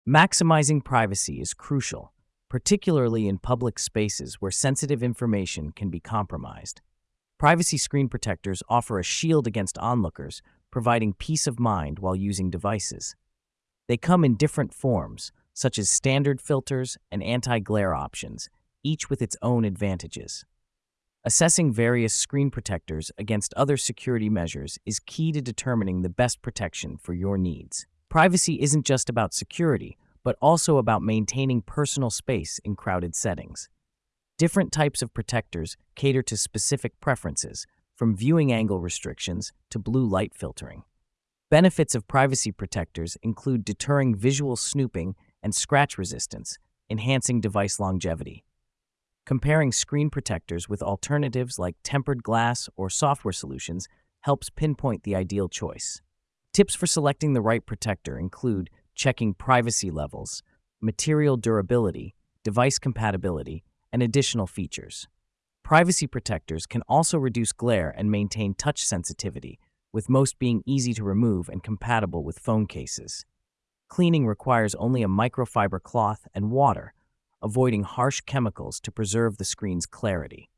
Maximizing privacy is crucial, particularly in public spaces where sensitive information can be compromised. Privacy screen protectors offer a shield against onlookers, providing peace of mind while using devices. They come in different forms, such as standard filters and anti-glare options, each with its own advantages. Assessing various screen protectors against other security measures is key to determining the best protection for your needs. Privacy isn't just about security, but also about maintaining personal space in crowded settings. Different types of protectors cater to specific preferences, from viewing angle restrictions to blue light filtering. Benefits of privacy protectors include deterring visual snooping and scratch resistance, enhancing device longevity. Comparing screen protectors with alternatives like tempered glass or software solutions helps pinpoint the ideal choice. Tips for selecting the right protector include checking privacy levels, material durability, device compatibility, and additional features. Privacy protectors can also reduce glare and maintain touch sensitivity, with most being easy to remove and compatible with phone cases. Cleaning requires only a microfiber cloth and water, avoiding harsh chemicals to preserve the screen's clarity.